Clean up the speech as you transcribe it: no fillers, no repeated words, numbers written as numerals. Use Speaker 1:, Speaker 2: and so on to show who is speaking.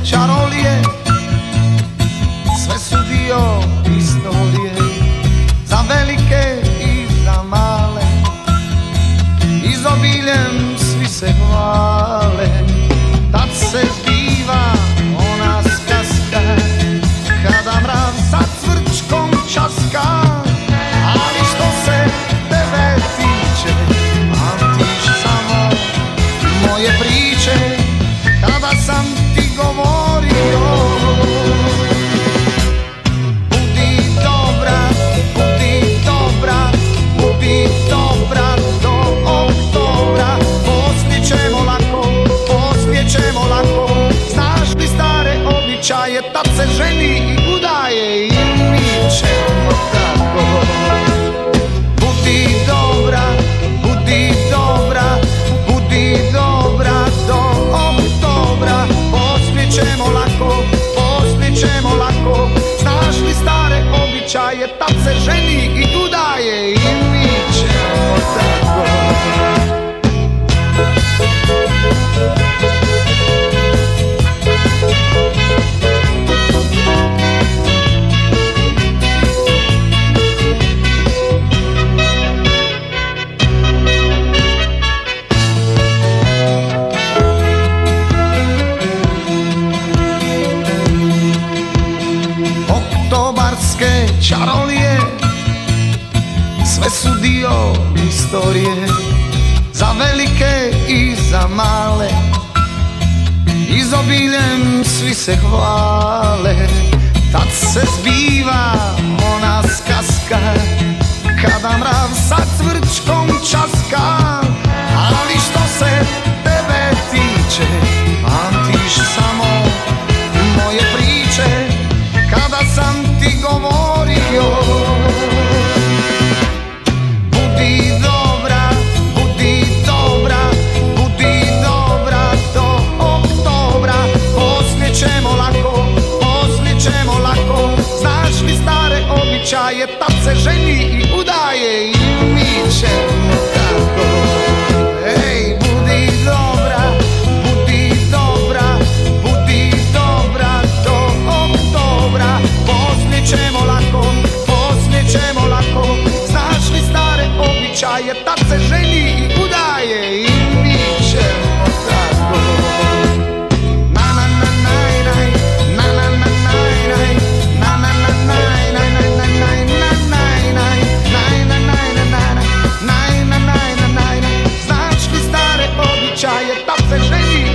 Speaker 1: čarolije, sve su dio istorije, za velike i za male, izobiljem svi se hvale. Tad se zbiva ona skaska, kada mrav sa cvrčkom časka. Ali što se tebe tiče, pamtiš samo moje priče, kada sam ti govorio. Budi dobra, budi dobra, budi dobra do oktobra. Poslije ćemo lako, znaš li stare običaje, tad se ženi i udaje i mi ćemo tako. Budi dobra, budi dobra, budi dobra do oktobra. Poslije ćemo lako, znaš li stare običaje, tad se ženi i udaje i mi ćemo tako. Oktobarske čarolije, sve su dio istorije, za velike i za male, izobiljem svi se hvale. Tad se zbiva ona skaska, kada mrav sa cvrčkom časka. Ali što se tebe tiče, pamtiš samo moje priče, kada sam ti govorio. Budi dobra, budi dobra, budi dobra do oktobra. Poslije ćemo lako, znaš li stare običaje, tad se ženi i udaje i mi ćemo tako. Ej, budi dobra, budi dobra, budi dobra do oktobra. Poslije ćemo lako, znaš li stare običaje, tad se ženi i udaje i mi ćemo tako. Na na na naj naj, na na na naj naj, na na na naj naj naj naj naj naj naj naj naj naj naj naj naj naj naj naj. Znaš li stare običaje, tad se ženi